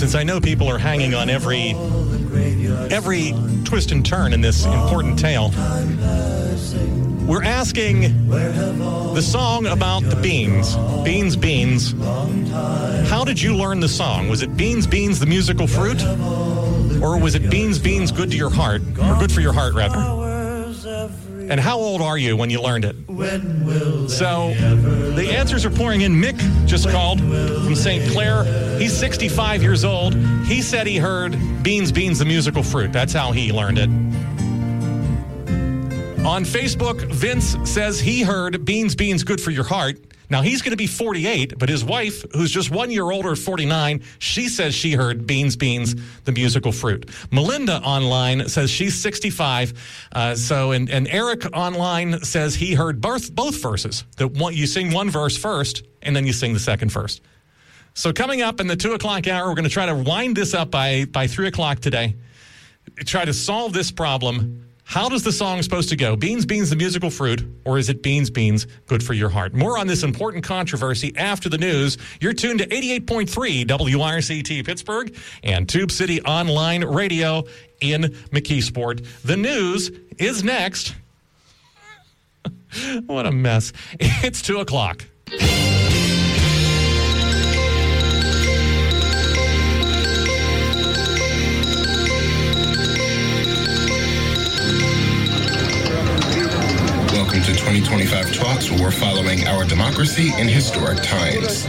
since I know people are hanging on every twist and turn in this important tale, we're asking the song about the beans. Beans, beans. How did you learn the song? Was it Beans, Beans, the musical fruit? Or was it Beans, Beans, good to your heart? Or good for your heart, rather? And how old are you when you learned it? So the answers are pouring in. Mick just called from St. Clair. He's 65 years old. He said he heard Beans, Beans, the musical fruit. That's how he learned it. On Facebook, Vince says he heard Beans, Beans, good for your heart. Now, he's going to be 48, but his wife, who's just 1 year older, 49, she says she heard Beans, Beans, the musical fruit. Melinda online says she's 65. And Eric online says he heard both verses. You sing one verse first, and then you sing the second verse. So coming up in the 2 o'clock hour, we're going to try to wind this up by 3 o'clock today. Try to solve this problem. How does the song supposed to go? Beans, Beans, the musical fruit, or is it Beans, Beans, good for your heart? More on this important controversy after the news. You're tuned to 88.3 WRCT Pittsburgh and Tube City Online Radio in McKeesport. The news is next. What a mess. It's 2 o'clock. Welcome to 2025 Talks, where we're following our democracy in historic times.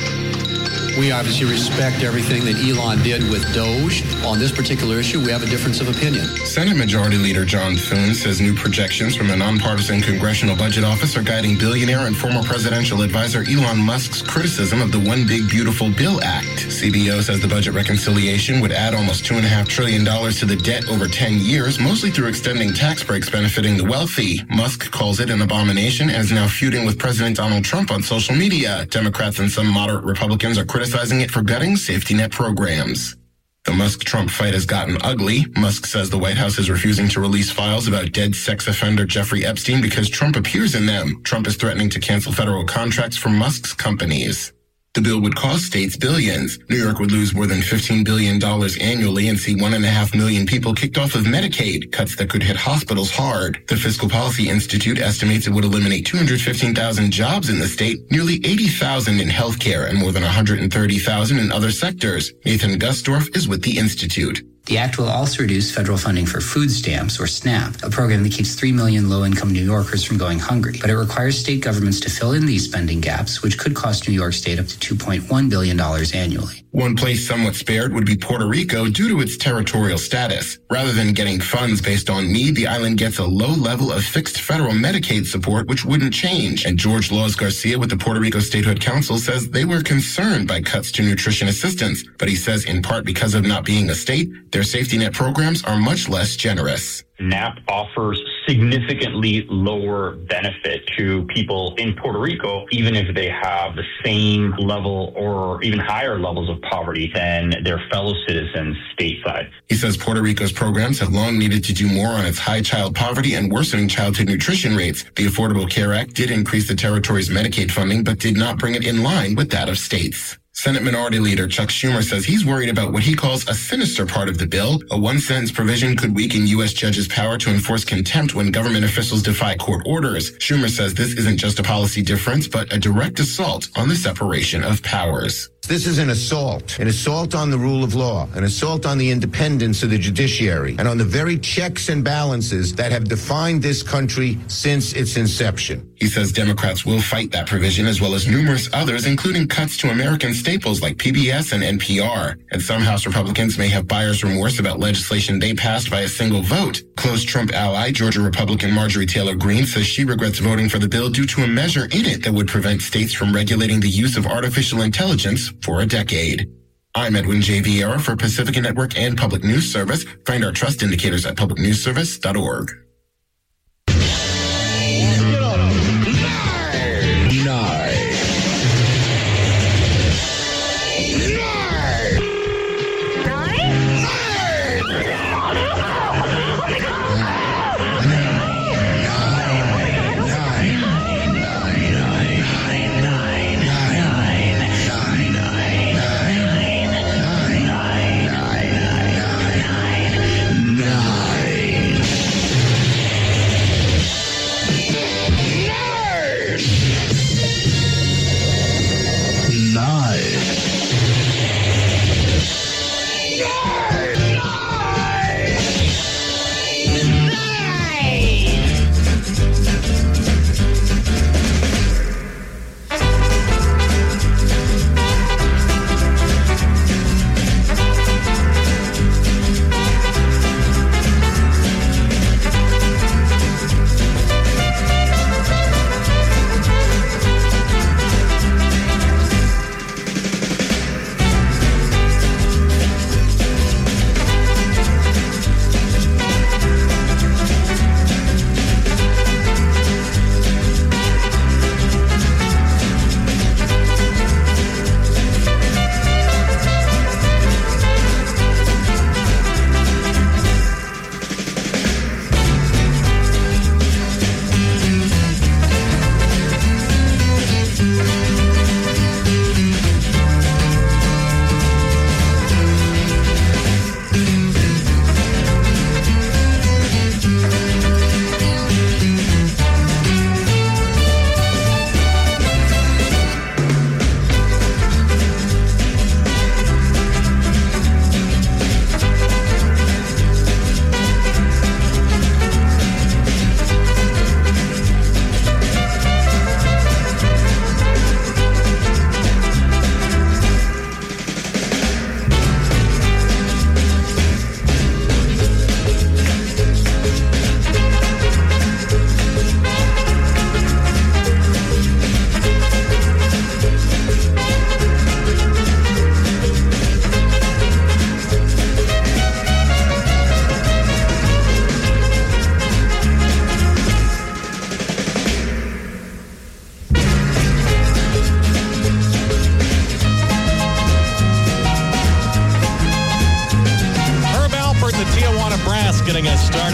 We obviously respect everything that Elon did with Doge. On this particular issue, we have a difference of opinion. Senate Majority Leader John Thune says new projections from the nonpartisan Congressional Budget Office are guiding billionaire and former presidential advisor Elon Musk's criticism of the One Big Beautiful Bill Act. CBO says the budget reconciliation would add almost $2.5 trillion to the debt over 10 years, mostly through extending tax breaks benefiting the wealthy. Musk calls it an abomination and is now feuding with President Donald Trump on social media. Democrats and some moderate Republicans are criticizing it for gutting safety net programs. The Musk-Trump fight has gotten ugly. Musk says the White House is refusing to release files about dead sex offender Jeffrey Epstein because Trump appears in them. Trump is threatening to cancel federal contracts for Musk's companies. The bill would cost states billions. New York would lose more than $15 billion annually and see 1.5 million people kicked off of Medicaid, cuts that could hit hospitals hard. The Fiscal Policy Institute estimates it would eliminate 215,000 jobs in the state, nearly 80,000 in healthcare, and more than 130,000 in other sectors. Nathan Gusdorf is with the Institute. The act will also reduce federal funding for food stamps, or SNAP, a program that keeps 3 million low-income New Yorkers from going hungry. But it requires state governments to fill in these spending gaps, which could cost New York State up to $2.1 billion annually. One place somewhat spared would be Puerto Rico due to its territorial status. Rather than getting funds based on need, the island gets a low level of fixed federal Medicaid support, which wouldn't change. And George Laws Garcia with the Puerto Rico Statehood Council says they were concerned by cuts to nutrition assistance. But he says in part because of not being a state, their safety net programs are much less generous. SNAP offers significantly lower benefit to people in Puerto Rico, even if they have the same level or even higher levels of poverty than their fellow citizens stateside. He says Puerto Rico's programs have long needed to do more on its high child poverty and worsening childhood nutrition rates. The Affordable Care Act did increase the territory's Medicaid funding, but did not bring it in line with that of states. Senate Minority Leader Chuck Schumer says he's worried about what he calls a sinister part of the bill. A one-sentence provision could weaken U.S. judges' power to enforce contempt when government officials defy court orders. Schumer says this isn't just a policy difference, but a direct assault on the separation of powers. This is an assault on the rule of law, an assault on the independence of the judiciary, and on the very checks and balances that have defined this country since its inception. He says Democrats will fight that provision as well as numerous others, including cuts to American staples like PBS and NPR. And some House Republicans may have buyer's remorse about legislation they passed by a single vote. Close Trump ally, Georgia Republican Marjorie Taylor Greene, says she regrets voting for the bill due to a measure in it that would prevent states from regulating the use of artificial intelligence for a decade. I'm Edwin J. Vieira for Pacifica Network and Public News Service. Find our trust indicators at publicnewsservice.org.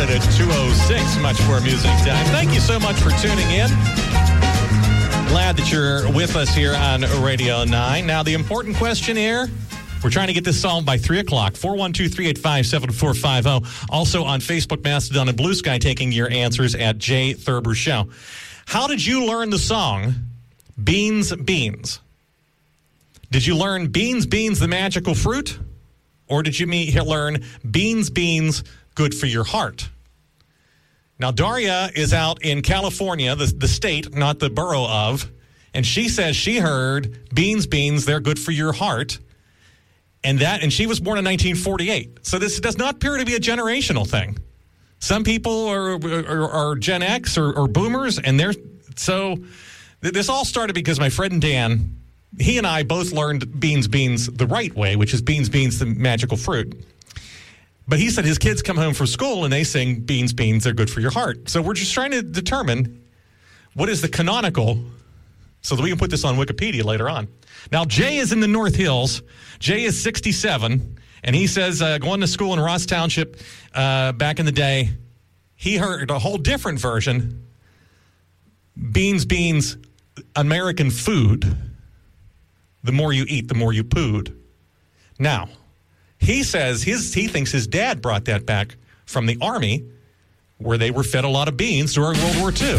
minute at 2:06. Much more music time. Thank you so much for tuning in. Glad that you're with us here on Radio 9. Now, the important question here, we're trying to get this solved by 3 o'clock. 412-385-7450. Also on Facebook, Mastodon, and Blue Sky, taking your answers at Jay Thurber Show. How did you learn the song Beans, Beans? Did you learn Beans, Beans, the magical fruit? Or did you learn Beans, Beans, good for your heart? Now, Daria is out in California, the state, not the borough of, and she says she heard Beans, Beans, they're good for your heart. And she was born in 1948. So this does not appear to be a generational thing. Some people are Gen X or boomers, and this all started because my friend Dan, he and I both learned Beans, Beans the right way, which is Beans, Beans, the magical fruit. But he said his kids come home from school and they sing Beans, Beans, they're good for your heart. So we're just trying to determine what is the canonical, so that we can put this on Wikipedia later on. Now, Jay is in the North Hills. Jay is 67, and he says going to school in Ross Township back in the day, he heard a whole different version, Beans, Beans, American food. The more you eat, the more you pooed. Now, he says he thinks his dad brought that back from the Army, where they were fed a lot of beans during World War II.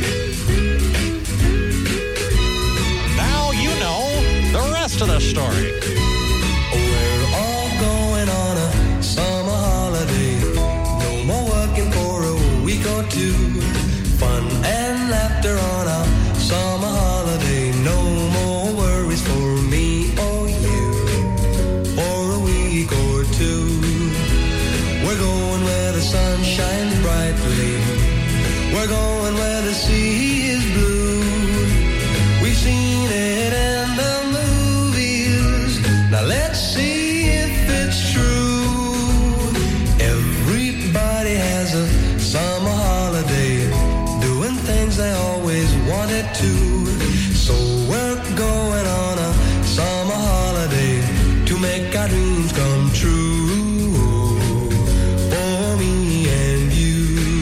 Now you know the rest of the story. We're all going on a summer holiday. No more working for a week or two. Fun and laughter on a summer holiday. No more worries for me or you. For a week or two. We're going where the sun shines brightly. We're going where the sea is blue. We've seen it in the movies. Now let's see if it's true. Everybody has a summer holiday, doing things they always wanted to. So we're going on a summer holiday to make our dreams come true. For me and you.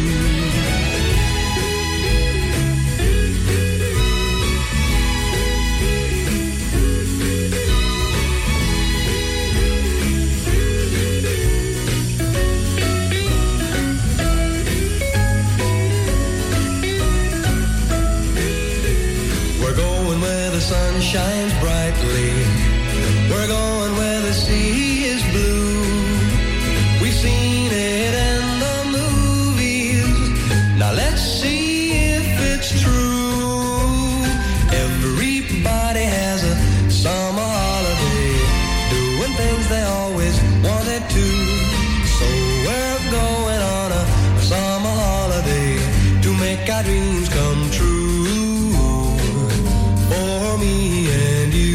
We're going where the sun shines brightly. We're going where the sea is blue. We've seen it in the movies. Now let's see if it's true. Everybody has a summer holiday, doing things they always wanted to. So we're going on a summer holiday to make our dreams come true. For me and you.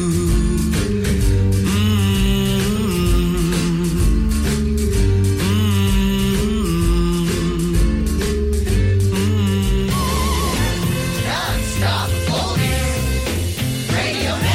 Non-stop oldies. Radio 9.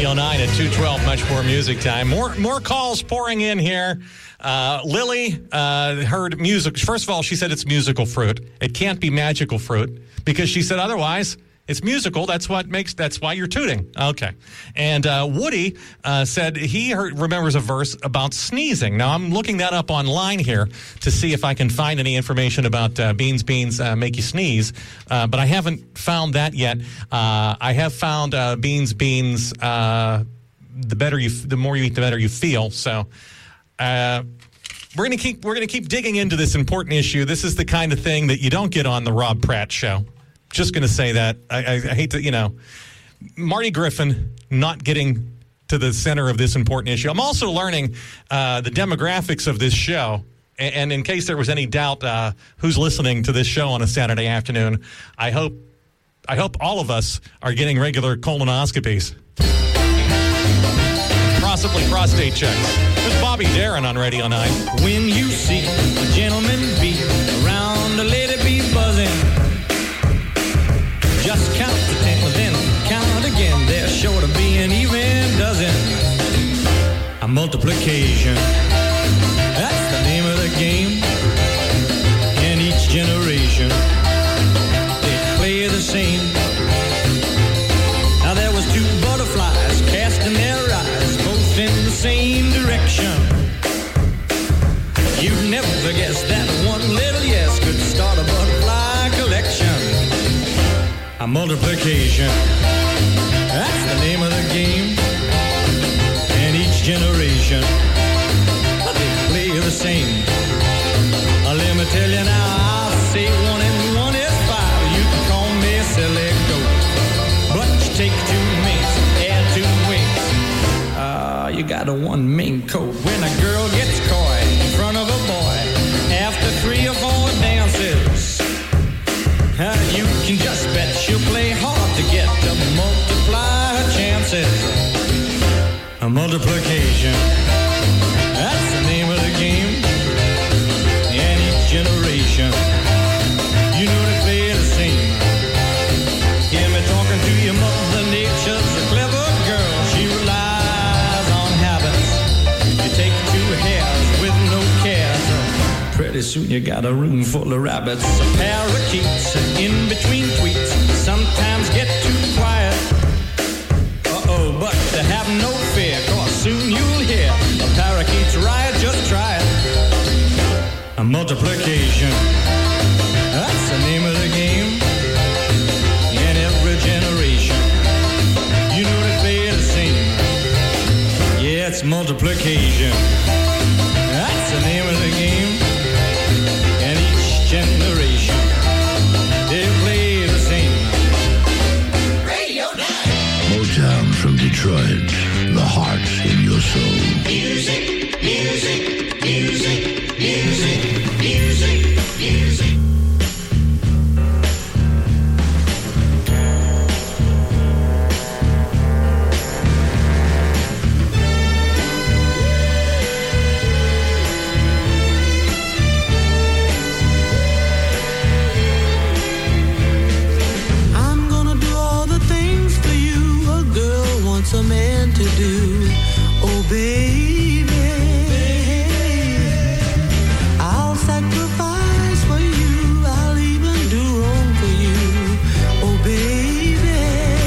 Radio 9 at 2:12, much more music time. More calls pouring in here. Lily heard music. First of all, she said it's musical fruit. It can't be magical fruit because she said otherwise. It's musical. That's why you're tooting. Okay. And Woody said he remembers a verse about sneezing. Now, I'm looking that up online here to see if I can find any information about beans make you sneeze. But I haven't found that yet. I have found beans, the more you eat, the better you feel. So, we're gonna keep digging into this important issue. This is the kind of thing that you don't get on the Rob Pratt Show. Just going to say that. I hate to, Marty Griffin not getting to the center of this important issue. I'm also learning the demographics of this show. And in case there was any doubt who's listening to this show on a Saturday afternoon, I hope all of us are getting regular colonoscopies. Possibly prostate checks. There's Bobby Darin on Radio 9. When you see a gentleman be around a lady be buzzing, just count to 10, then count again. There's sure to be an even dozen. A multiplication, that's the name of the game. In each generation, they play the same. Now there was two butterflies casting their eyes, both in the same direction. You'd never guess that one little yes could start a butterfly collection. A multiplication, that's the name of the game. And each generation, they play the same. Let me tell you now, I'll say 1 and 1 is 5. You can call me a silly goat, but you take 2 minks, add 2 wings. You got a 1 mink coat. When a girl gets coy in front of a boy, after 3 or 4 dances, you can just bet she'll play hard to get to multiply her chances. A multiplication, that's the name of the game. And each generation, you know they play the same. Hear me talking to your mother nature's a clever girl. She relies on habits. You take 2 hairs with no care. Pretty soon you got a room full of rabbits. Parakeets in between tweets sometimes get too quiet. But to have no fear, cause soon you'll hear a parakeet's riot, just try it. A multiplication, that's the name of the game. In every generation, you know they play the same. Yeah, it's multiplication, that's the name of the game. And each generation, they play the same. Radio 9. Motown from Detroit, the heart in your soul. Music, music, music, music, music, music. A man to do, oh baby, I'll sacrifice for you, I'll even do wrong for you, oh baby,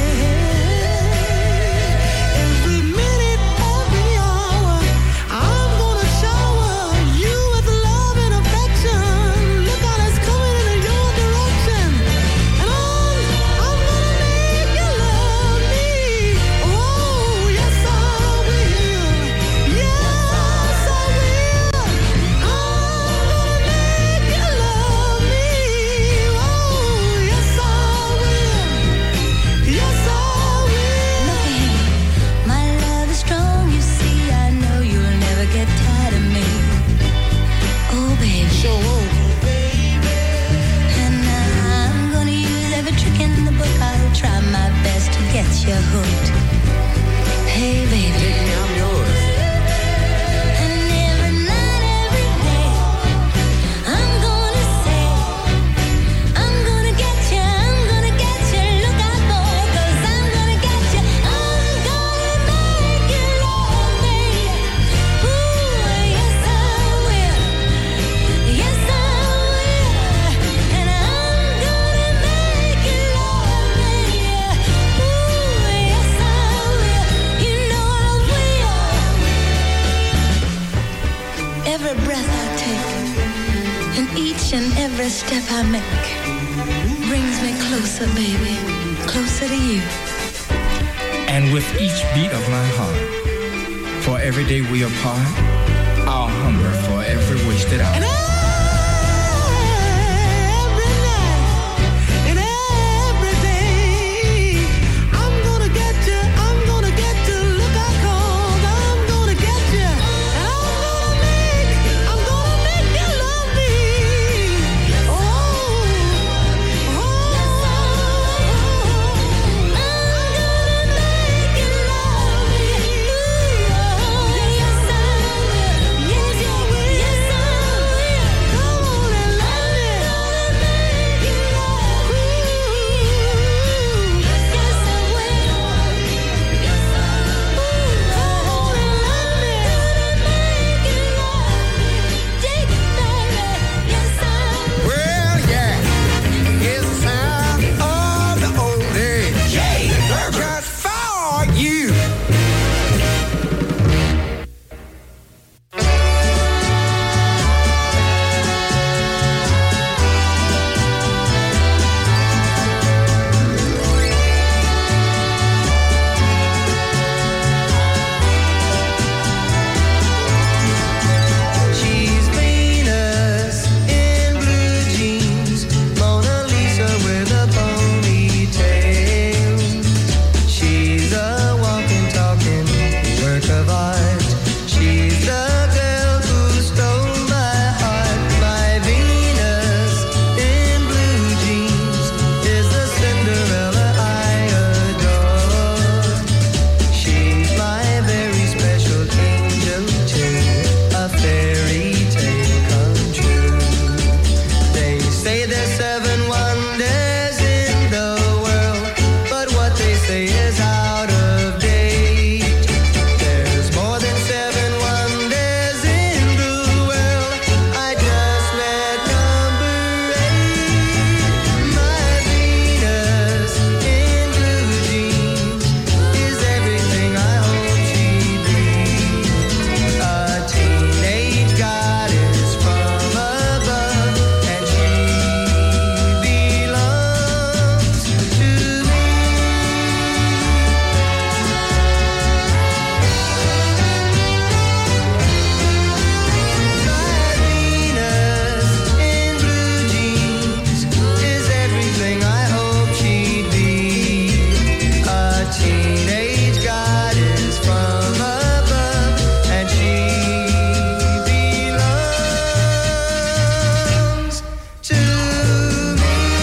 every minute, every hour, I'm gonna shower you with love and affection. Look out, it's coming in your direction, and I'm gonna make you love me. Oh, yes, I will. Every step I make brings me closer, baby, closer to you. And with each beat of my heart, for every day we apart, I'll hunger for every wasted hour. And every night and every day, I'm gonna get you, I'm gonna get you. Look out, 'cause I'm gonna get you. And I'm gonna make you love me. Oh, oh, I'm gonna make you love me. Yes, I will. Yes, I will. Yes, I will. Come on and love me. Gonna make you love me. Yes, I will. Yes, I will. Come on and love me. Gonna make you love me. Dig it, baby. Yes, I will. Well, yeah, it's the sound of the old days. Just for you. She's Venus in blue jeans, Mona Lisa with a ponytail. She's a walking, talking work of art. She's the girl who stole my heart. My Venus in blue jeans is the Cinderella I adore. She's my very special angel too, a fairy tale come true. They say there's 7 wonders in the world, but what they say is out of date. There's more than 7 wonders in the world. I just met number 8. My Venus in blue jeans is everything I hope she'd be. A teenage goddess from above, and she belongs to me. My Venus in blue jeans is everything I hope she'd be. A teenage goddess from above, and she belongs to me.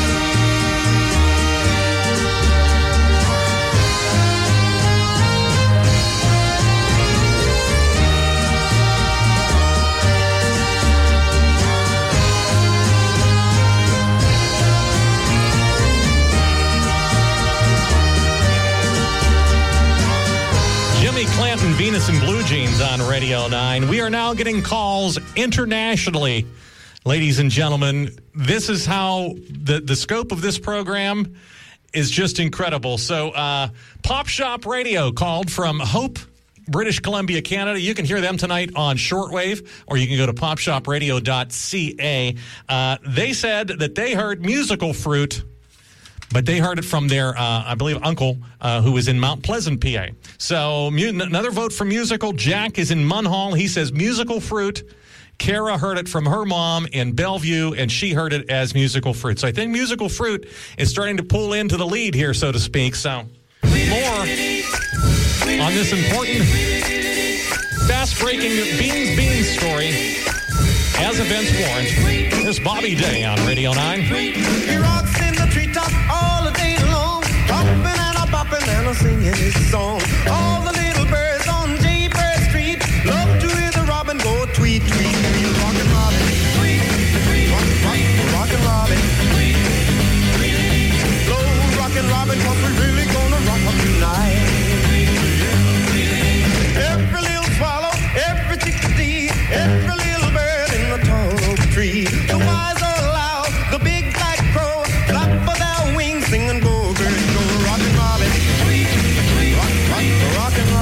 Jimmy Clanton, Venus in Blue Jeans on Radio 9. We are now getting calls internationally. Ladies and gentlemen, this is how the scope of this program is just incredible. So, Pop Shop Radio called from Hope, British Columbia, Canada. You can hear them tonight on shortwave, or you can go to popshopradio.ca. They said that they heard Musical Fruit, but they heard it from their, I believe, uncle, who was in Mount Pleasant, PA. So another vote for Musical. Jack is in Munhall. He says Musical Fruit. Kara heard it from her mom in Bellevue, and she heard it as Musical Fruit. So I think Musical Fruit is starting to pull into the lead here, so to speak. So more on this important, fast-breaking Beans story as events warrant. Here's Bobby Day on Radio 9. He rocks in the treetop all the day long, hopping and a bopping and a singing his song. All the little birds on Jaybird Street love to hear the robin go tweet, tweet. He's rockin' Robin, tweet, tweet, rockin' Robin, tweet, tweet. Slow rockin' Robin, 'cause we're really gonna rock up tonight. Every little swallow, every chickadee, every little bird in the tall oak tree. The wise are loud, the big black crow, clap for their wings, sing and go, birds go, rockin' Robin, tweet, tweet, rockin'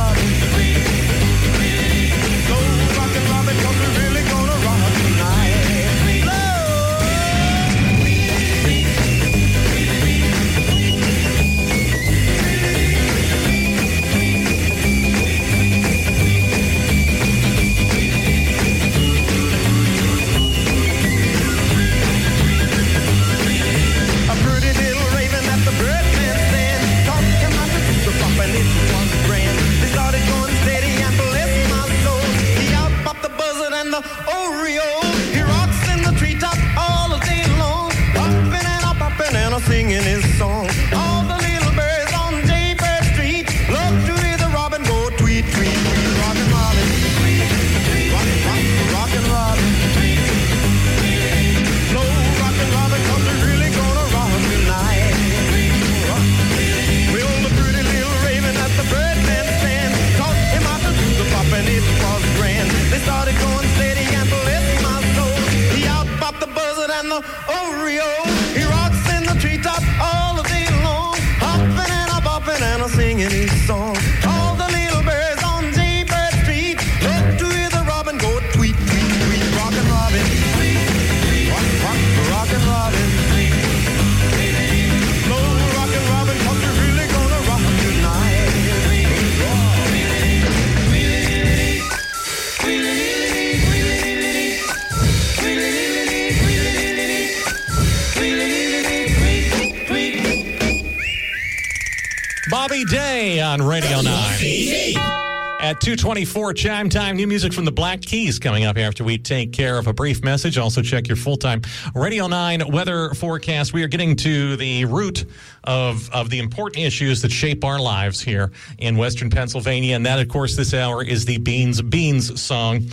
Robbie Day on Radio 9. At 2:24 chime time, new music from the Black Keys coming up after we take care of a brief message. Also check your full-time Radio 9 weather forecast. We are getting to the root of the important issues that shape our lives here in Western Pennsylvania, and that, of course, this hour is the Beans Beans song.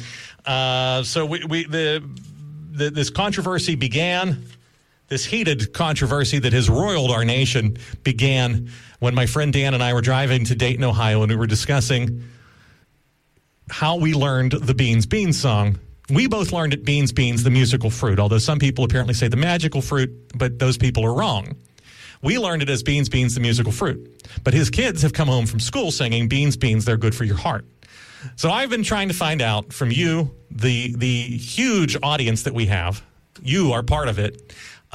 This controversy began. This heated controversy that has roiled our nation began when my friend Dan and I were driving to Dayton, Ohio, and we were discussing how we learned the Beans Beans song. We both learned it Beans Beans, the musical fruit, although some people apparently say the magical fruit, but those people are wrong. We learned it as Beans Beans, the musical fruit. But his kids have come home from school singing Beans Beans, they're good for your heart. So I've been trying to find out from you, the huge audience that we have, you are part of it,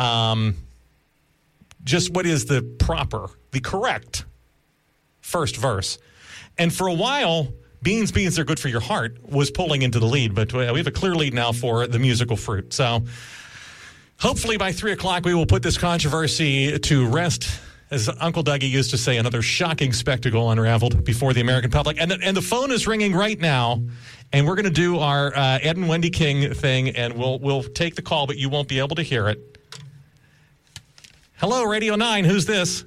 just what is the correct first verse. And for a while, Beans Beans, they're good for your heart was pulling into the lead, but we have a clear lead now for the musical fruit. So hopefully by 3 o'clock we will put this controversy to rest. As Uncle Dougie used to say, another shocking spectacle unraveled before the American public. And the phone is ringing right now, and we're going to do our Ed and Wendy King thing, and we'll take the call, but you won't be able to hear it. Hello, Radio 9. Who's this?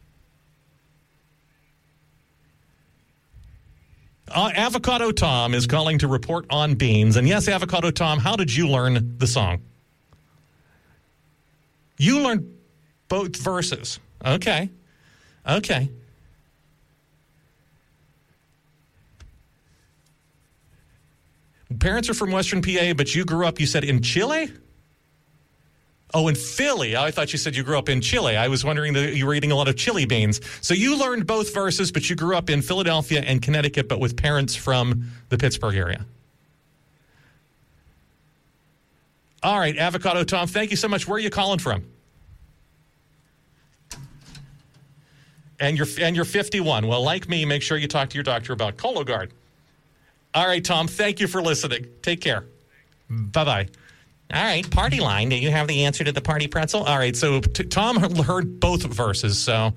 Avocado Tom is calling to report on beans. And yes, Avocado Tom, how did you learn the song? You learned both verses. Okay. Parents are from Western PA, but you grew up, you said, in Chile? Oh, in Philly. I thought you said you grew up in Chile. I was wondering that you were eating a lot of chili beans. So you learned both verses, but you grew up in Philadelphia and Connecticut, but with parents from the Pittsburgh area. All right, Avocado Tom, thank you so much. Where are you calling from? And you're 51. Well, like me, make sure you talk to your doctor about Cologuard. All right, Tom, thank you for listening. Take care. Bye-bye. All right, party line. Do you have the answer to the party pretzel? All right, so Tom heard both verses, so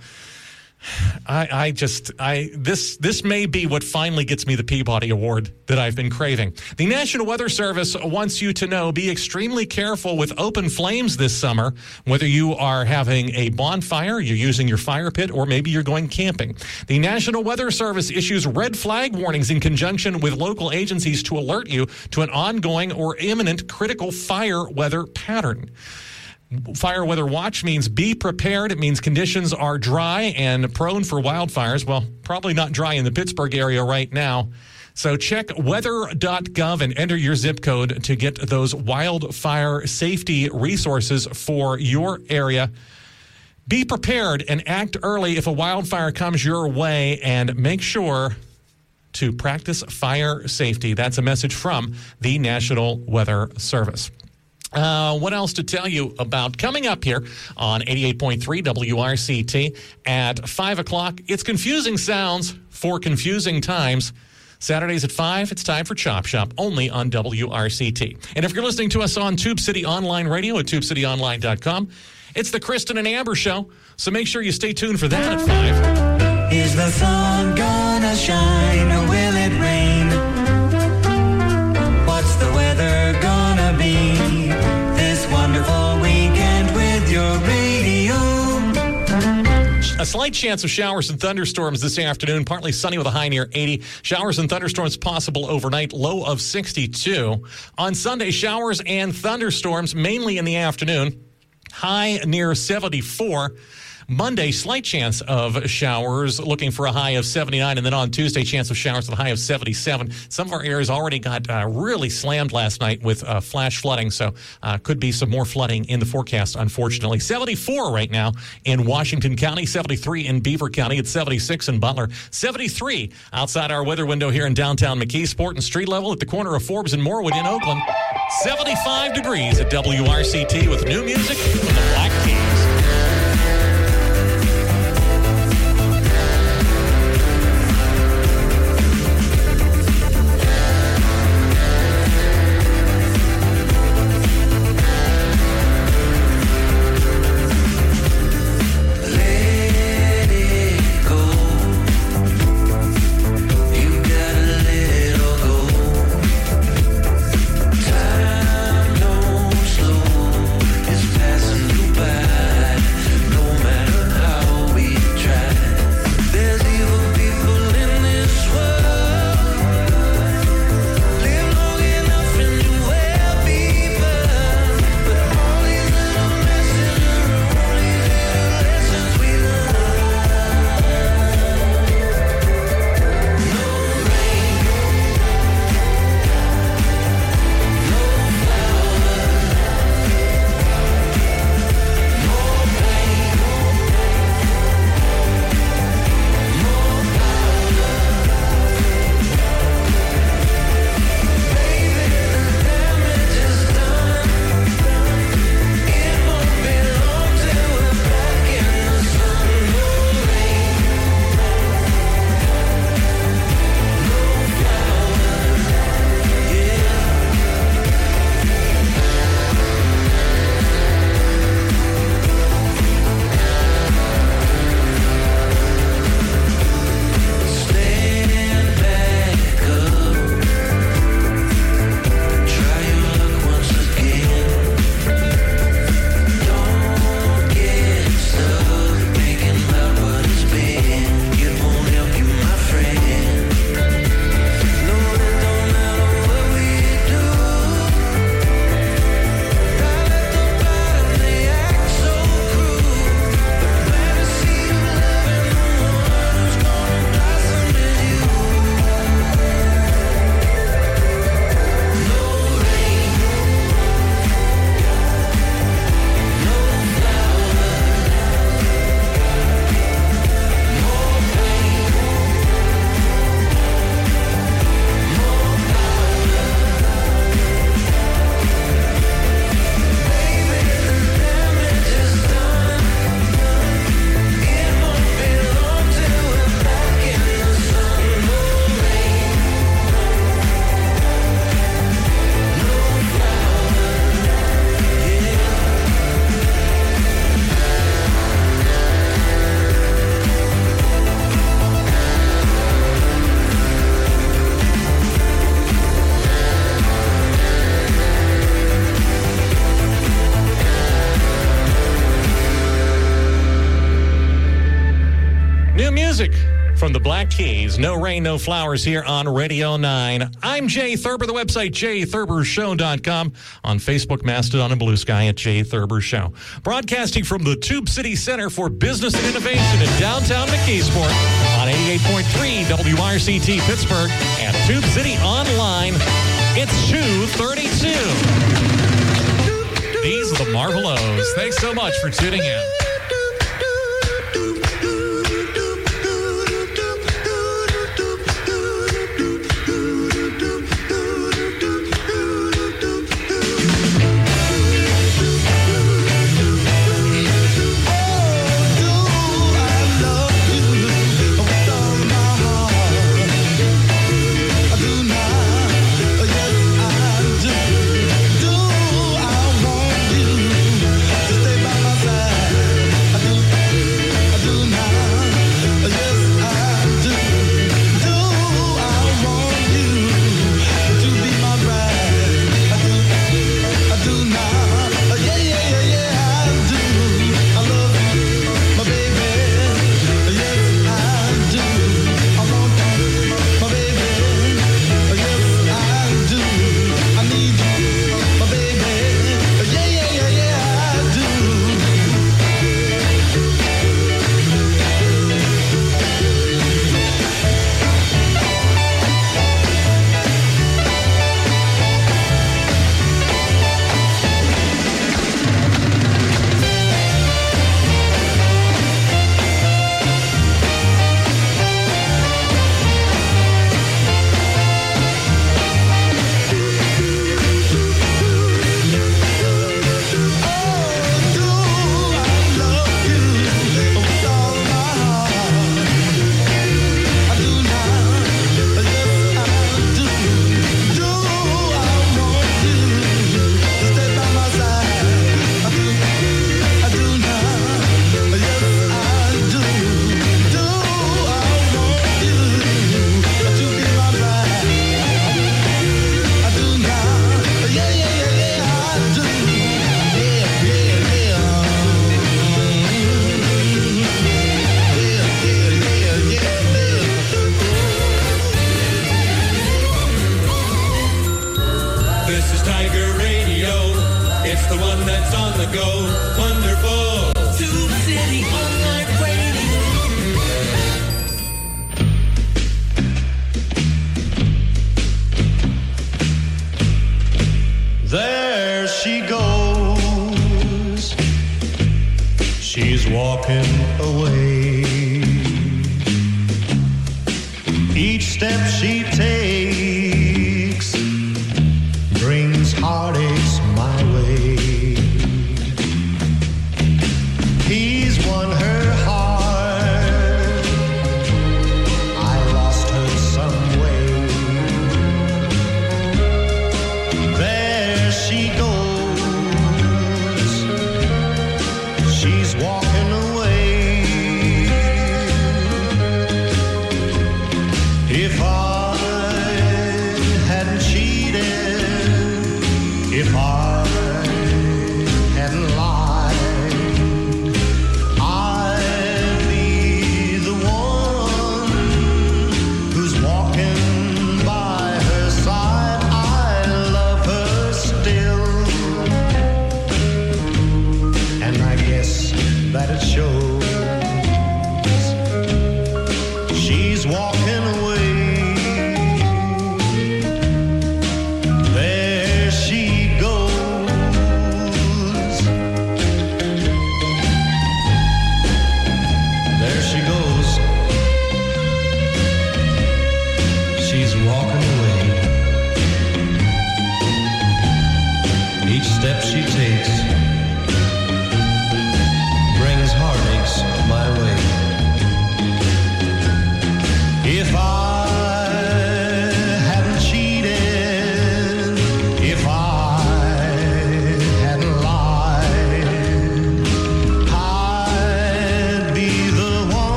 this may be what finally gets me the Peabody Award that I've been craving. The National Weather Service wants you to know, be extremely careful with open flames this summer, whether you are having a bonfire, you're using your fire pit, or maybe you're going camping. The National Weather Service issues red flag warnings in conjunction with local agencies to alert you to an ongoing or imminent critical fire weather pattern. Fire weather watch means be prepared. It means conditions are dry and prone for wildfires. Well, probably not dry in the Pittsburgh area right now. So check weather.gov and enter your zip code to get those wildfire safety resources for your area. Be prepared and act early if a wildfire comes your way, and make sure to practice fire safety. That's a message from the National Weather Service. What else to tell you about coming up here on 88.3 WRCT at 5 o'clock? It's Confusing Sounds for Confusing Times. Saturdays at 5, it's time for Chop Shop, only on WRCT. And if you're listening to us on Tube City Online Radio at TubeCityOnline.com, it's the Kristen and Amber Show, so make sure you stay tuned for that at 5. Is the sun gonna shine or will it rain? What's the weather gonna be this wonderful weekend with your radio? A slight chance of showers and thunderstorms this afternoon, partly sunny with a high near 80. Showers and thunderstorms possible overnight, low of 62. On Sunday, showers and thunderstorms mainly in the afternoon, high near 74. Monday, slight chance of showers, looking for a high of 79. And then on Tuesday, chance of showers with a high of 77. Some of our areas already got really slammed last night with flash flooding, so could be some more flooding in the forecast, unfortunately. 74 right now in Washington County, 73 in Beaver County, it's 76 in Butler, 73 outside our weather window here in downtown McKeesport, and street level at the corner of Forbes and Morwood in Oakland. 75 degrees at WRCT with new music from the Black Keys. Let it go. Keys. No rain, no flowers here on Radio 9. I'm Jay Thurber. The website, jaythurbershow.com. On Facebook, Mastodon, and Blue Sky at Jay Thurber Show. Broadcasting from the Tube City Center for Business and Innovation in downtown McKeesport on 88.3 WRCT Pittsburgh and Tube City Online. It's 2:32. These are the Marvelos. Thanks so much for tuning in.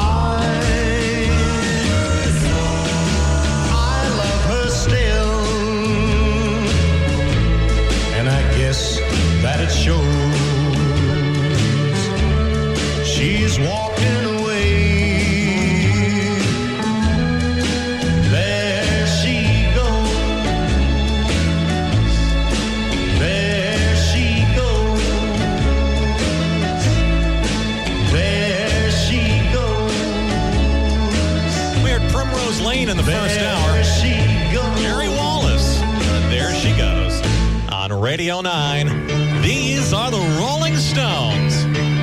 Still Rose Lane in the first hour. Jerry Wallace. There she goes. On Radio 9, these are the Rolling Stones.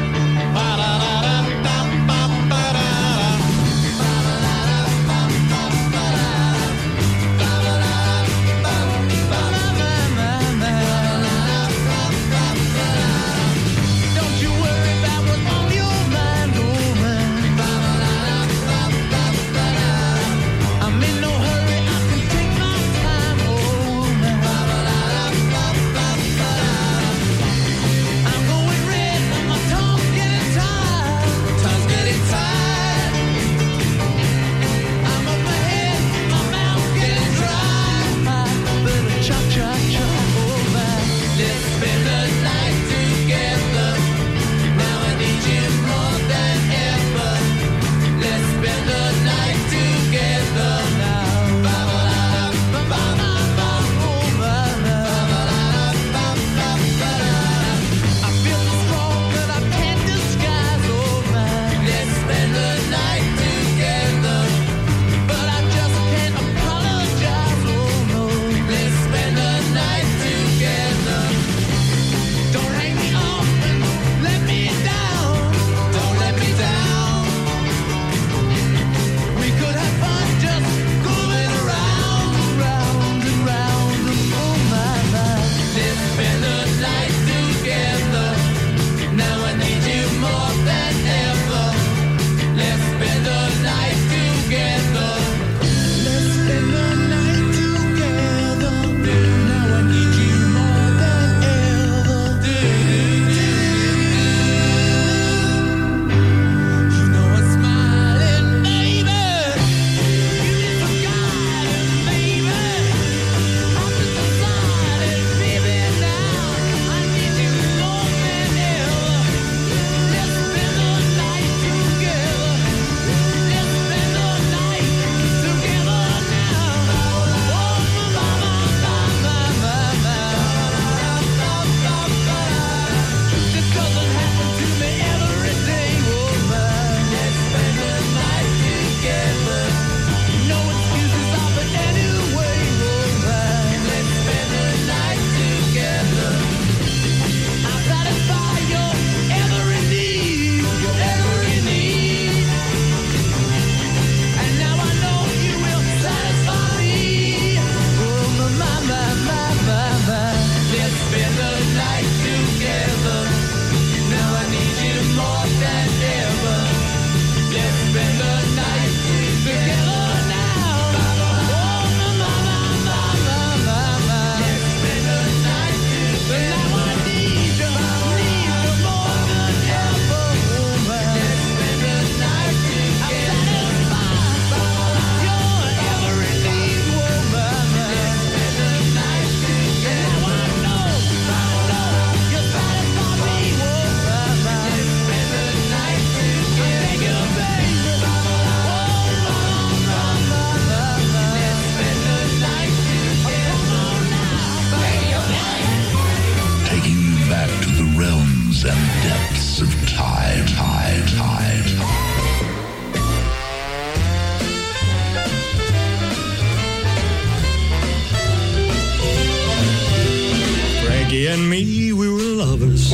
Frankie and me, we were lovers.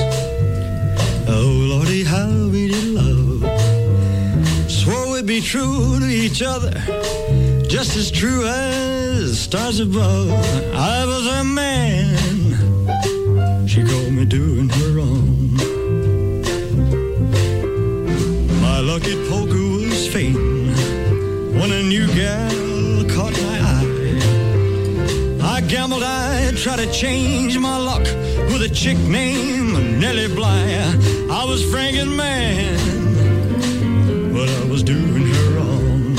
Oh, Lordy, how we did love. Swore we'd be true to each other, just as true as stars above. I was her man, she called me doing her wrong. My lucky poker was fading when a new gal caught my eye. I gambled I'd try to change my luck with a chick named Nellie Bly. I was Frankie's man, but I was doing her wrong.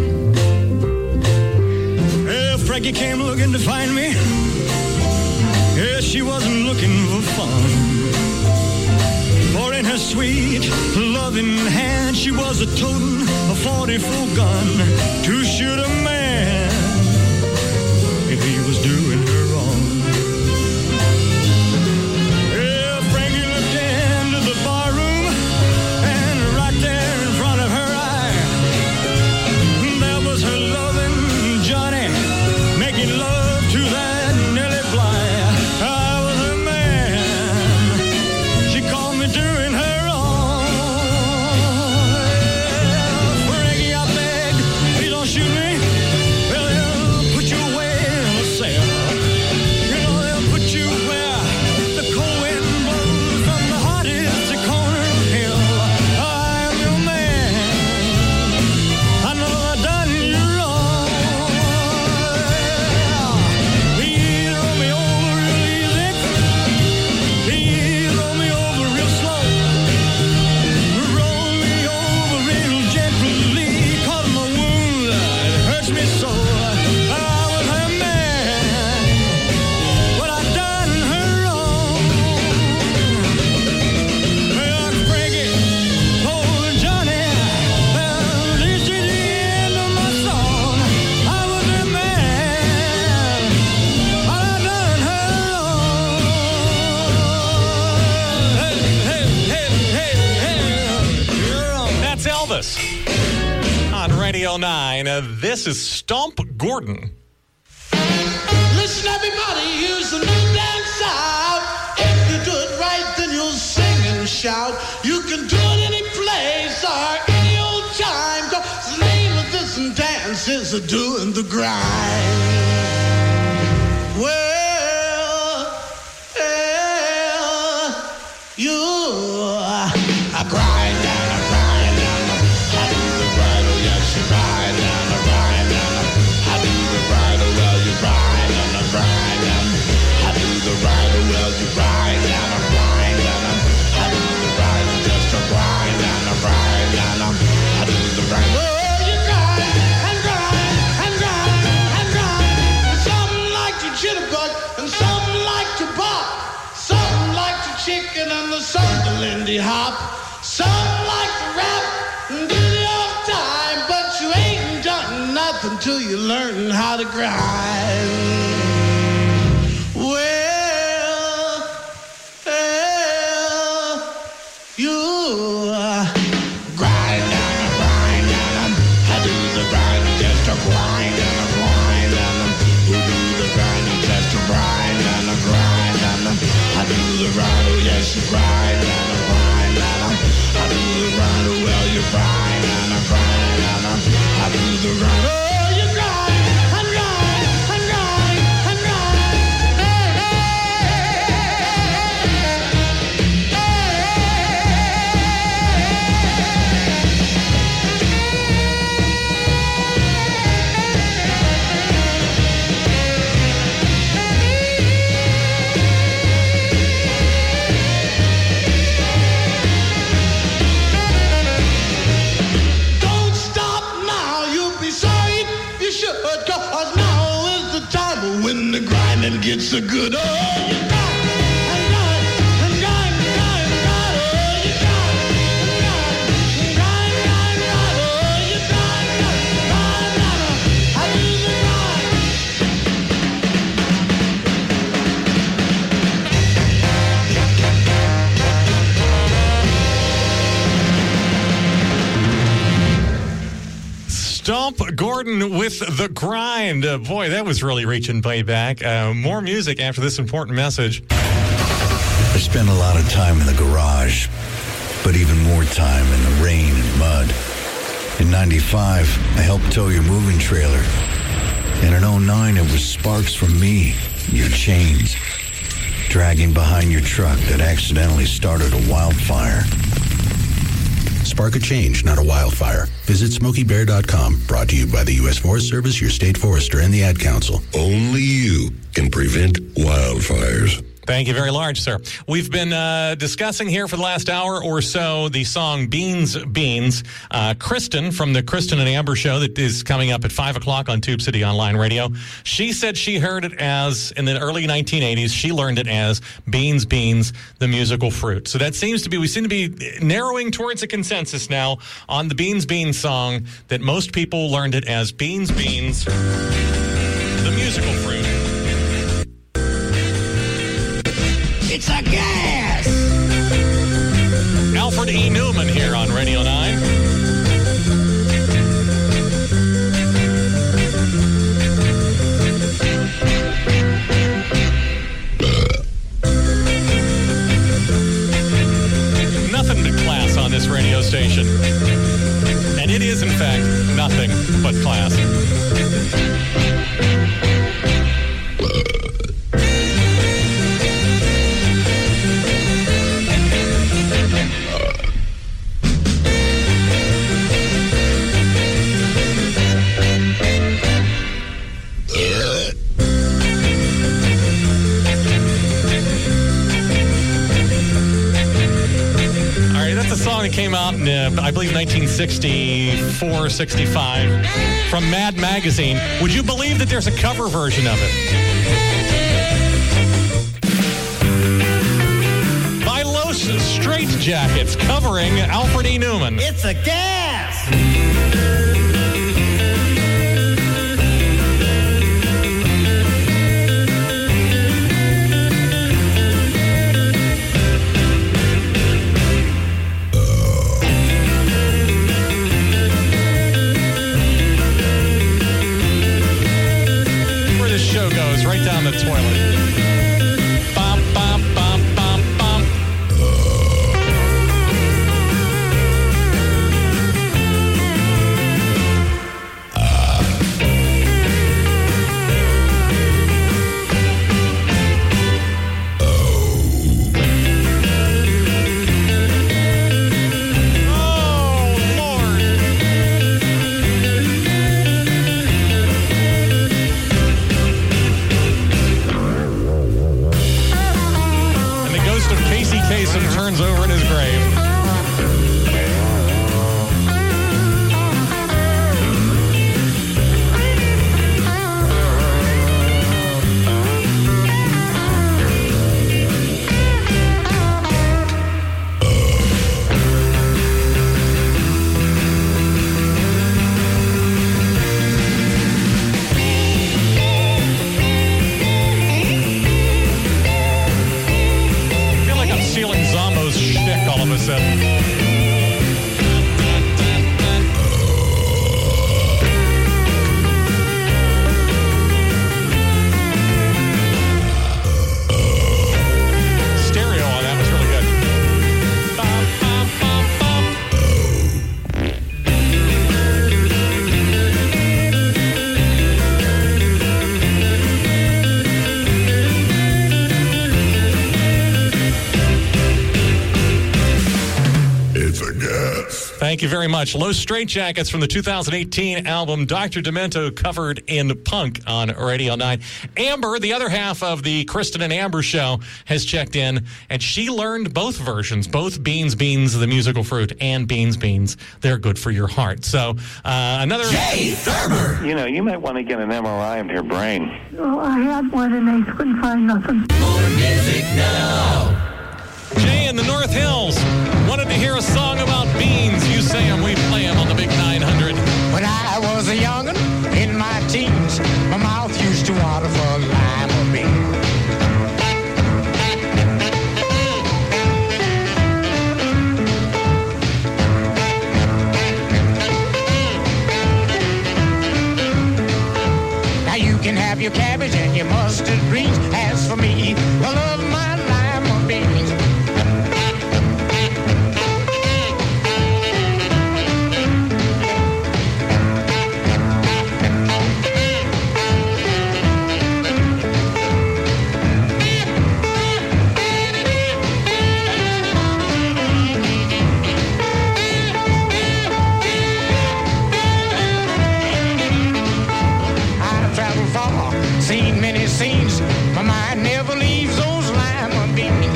Yeah, Frankie came looking to find me. Yeah, she wasn't looking for fun. For in her sweet, loving hand, she was a toting a 44 gun to shoot a man if he was doing her wrong. Yeah, Frankie looked into the barroom, and right there in front of her eye, there was her love. Elvis on Radio 9. This is Stomp Gordon. Listen, everybody, here's the new dance style. If you do it right, then you'll sing and shout. You can do it any place or any old time. 'Cause the name of this dance is doing the grind. Well, you grind and a grind and I do the bridle, yes, you grind and a grind and I do the bridle, well, you grind and a grind and I do the bridle, well, you grind and a grind and I do the bridle, just a grind and a grind and I do the bridle. Oh, you grind and grind and grind and grind. Some like to jitterbug and some like to bop. Some like to chicken and the some to Lindy Hop. Some like to rap and do the off time, but you ain't done nothing till you learn how to grind. Well, you grind and a grind and I do the grind, just a grind and a grind and who do the grind, just a grind and a grind and I do the grind, oh yes, you grind and a grind and I do the grind, oh well, you grind and a grind and I do the grind, oh you grind and grind and grind and grind. Hey, hey, don't stop now, you'll be sorry if you should, 'cause now is the time when the grinding gets so good. Oh, you grind and grind and grind and grind and grind. Oh, you grind and grind and grind and grind and grind. Oh, you grind and grind and grind. I do the grind. Stomp Gordon with The Grind. Boy, that was really reaching way back. More music after this important message. I spent a lot of time in the garage, but even more time in the rain and mud. In 95, I helped tow your moving trailer. And in 09, it was sparks from me, your chains, dragging behind your truck that accidentally started a wildfire. Spark a change, not a wildfire. Visit SmokeyBear.com. Brought to you by the U.S. Forest Service, your state forester, and the Ad Council. Only you can prevent wildfires. Thank you very large, sir. We've been discussing here for the last hour or so the song Beans, Beans. Kristen from the Kristen and Amber show that is coming up at 5 o'clock on Tube City Online Radio. She said she heard it as, in the early 1980s, she learned it as Beans, Beans, the musical fruit. So that seems to be, we seem to be narrowing towards a consensus now on the Beans, Beans song that most people learned it as Beans, Beans, the musical fruit. It's a gas! Alfred E. Newman here on Radio 9. Nothing but class on this radio station. And it is, in fact, nothing but class. That came out in, I believe, 1964, 65 from Mad Magazine. Would you believe that there's a cover version of it? By Los Straitjackets, covering Alfred E. Newman. It's a gas! Thank you very much. Los Straitjackets from the 2018 album Dr. Demento, covered in Punk on Radio 9. Amber, the other half of the Kristen and Amber show, has checked in, and she learned both versions, both Beans Beans, the musical fruit, and Beans Beans, they're good for your heart. So another... Jay Thurber! You know, you might want to get an MRI of your brain. Oh, I had one and they couldn't find nothing. More music now! Jay in the North Hills wanted to hear a song about beans. You say 'em, we play 'em on the Big 900. When I was a young'un in my teens, my mouth used to water for lima beans. Now you can have your cabbage and your mustard greens. As for me, I love my lima beans. Seen many scenes, my mind never leaves those lima beans.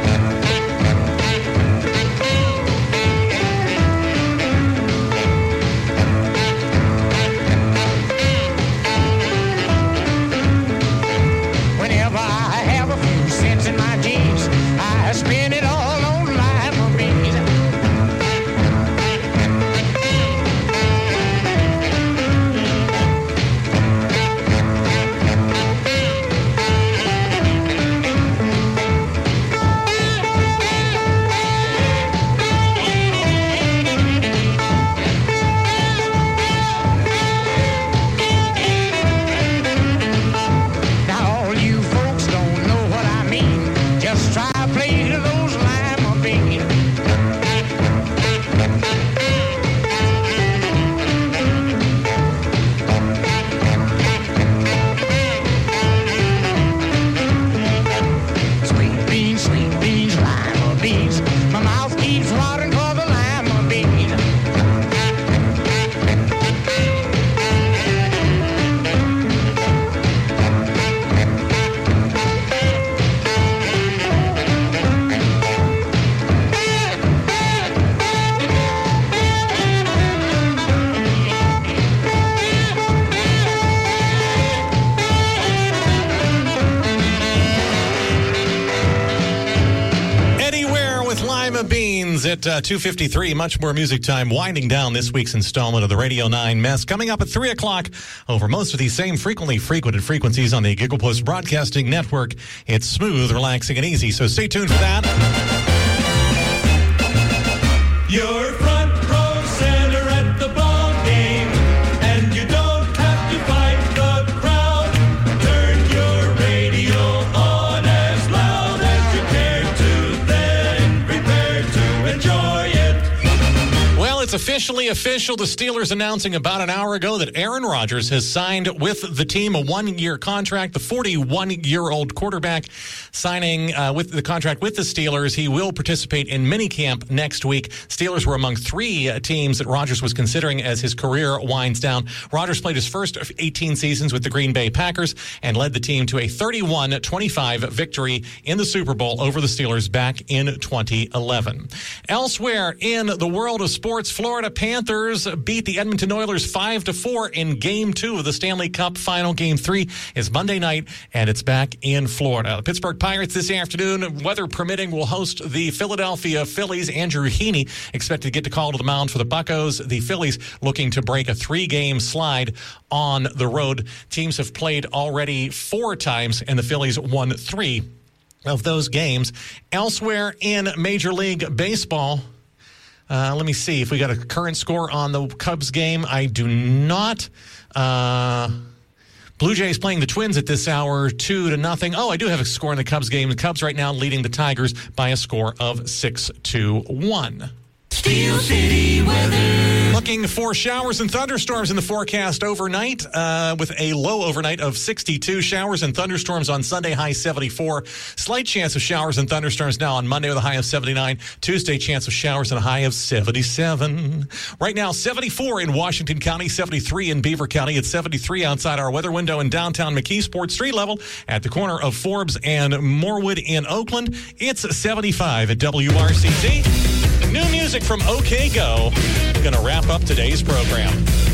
Whenever I have a few cents in my jeans, I spend it all on lima beans. At 2:53, much more music time, winding down this week's installment of the Radio 9 Mess. Coming up at 3 o'clock over most of these same frequently frequented frequencies on the Giggle Plus Broadcasting Network. It's smooth, relaxing, and easy, so stay tuned for that. Your front row center at the ball game, and you don't have to fight the crowd. Turn your radio on as loud as you care to, then prepare to enjoy it. Well, it's officially official. The Steelers announcing about an hour ago that Aaron Rodgers has signed with the team a one-year contract. The 41-year-old quarterback signing with the contract with the Steelers. He will participate in minicamp next week. Steelers were among three teams that Rodgers was considering as his career winds down. Rodgers played his first 18 seasons with the Green Bay Packers and led the team to a 31-25 victory in the Super Bowl over the Steelers back in 2011. Elsewhere in the world of sports, Florida Panthers beat the Edmonton Oilers 5-4 in Game 2 of the Stanley Cup Final. Game 3 is Monday night, and it's back in Florida. The Pittsburgh Pirates this afternoon, weather permitting, will host the Philadelphia Phillies. Andrew Heaney expected to get to call to the mound for the Buccos. The Phillies looking to break a 3-game slide on the road. Teams have played already 4 times, and the Phillies won 3 of those games. Elsewhere in Major League Baseball, let me see if we got a current score on the Cubs game. I do not. Blue Jays playing the Twins at this hour, 2-0. Oh, I do have a score in the Cubs game. The Cubs right now leading the Tigers by a score of 6-1. Steel City weather. Looking for showers and thunderstorms in the forecast overnight, with a low overnight of 62. Showers and thunderstorms on Sunday, high 74. Slight chance of showers and thunderstorms now on Monday with a high of 79. Tuesday, chance of showers and a high of 77. Right now, 74 in Washington County, 73 in Beaver County. It's 73 outside our weather window in downtown McKeesport, street level at the corner of Forbes and Morewood in Oakland. It's 75 at WRCT. New music from OK Go. Going to wrap up today's program.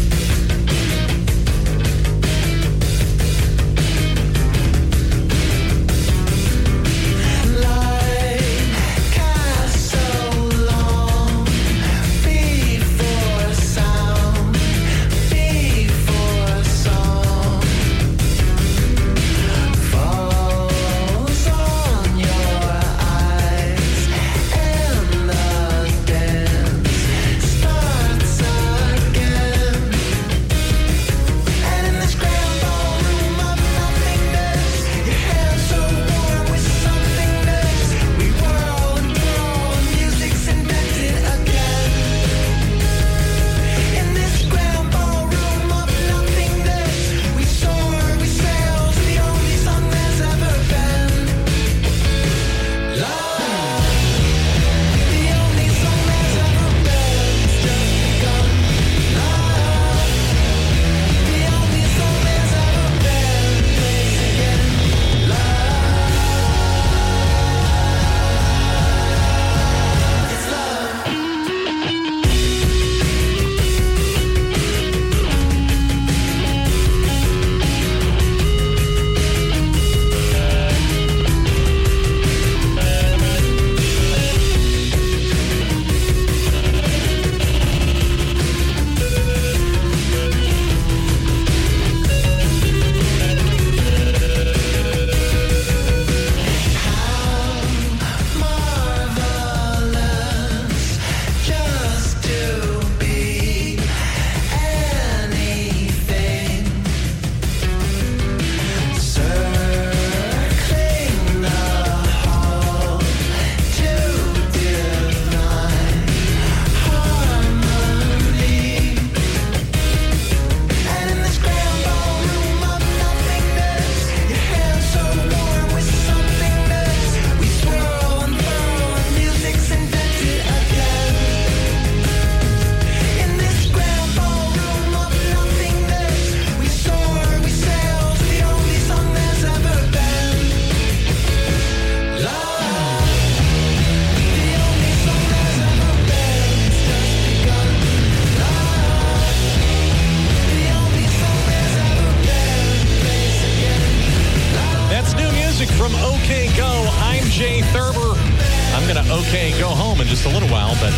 From OK Go, I'm Jay Thurber. I'm going to OK Go home in just a little while, but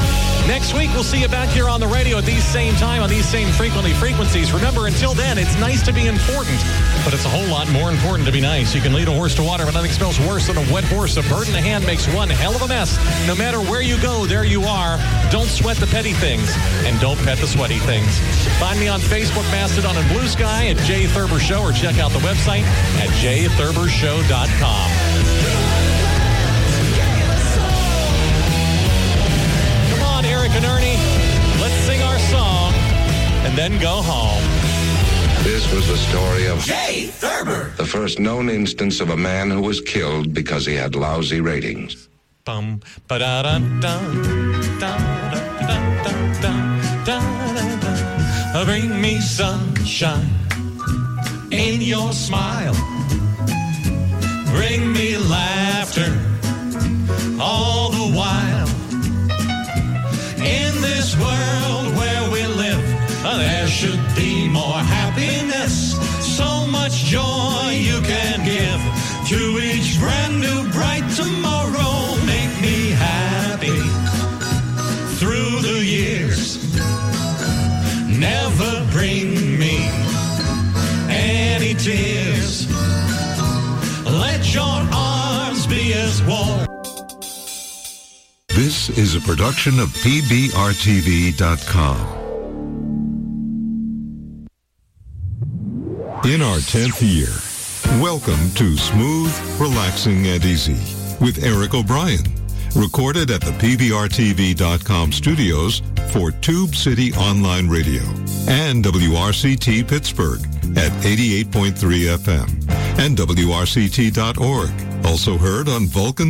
next week we'll see you back here on the radio at these same time on these same frequencies. Remember, until then, it's nice to be important, but it's a whole lot more important to be nice. You can lead a horse to water, but nothing smells worse than a wet horse. A bird in the hand makes one hell of a mess. No matter where you go, there you are. Don't sweat the petty things, and don't pet the sweaty things. Find me on Facebook, Mastodon, and Blue Sky at Jay Thurber Show, or check out the website at jaythurbershow.com. Come on, Eric and Ernie. Let's sing our song and then go home. This was the story of Jay Thurber, the first known instance of a man who was killed because he had lousy ratings. Bum, ba-da-dun, dun, dun, dun, dun, dun, dun, dun, dun. Bring me sunshine in your smile. Bring me laughter all the while. In this world where we live, there should be more happiness. So much joy you can give to each brand new bright tomorrow. Make me happy through the years. Never bring me any tears. Let your arms be as warm. This is a production of PBRTV.com. In our 10th year, welcome to Smooth, Relaxing, and Easy with Eric O'Brien. Recorded at the PVRTV.com studios for Tube City Online Radio and WRCT Pittsburgh at 88.3 FM and WRCT.org. Also heard on Vulcan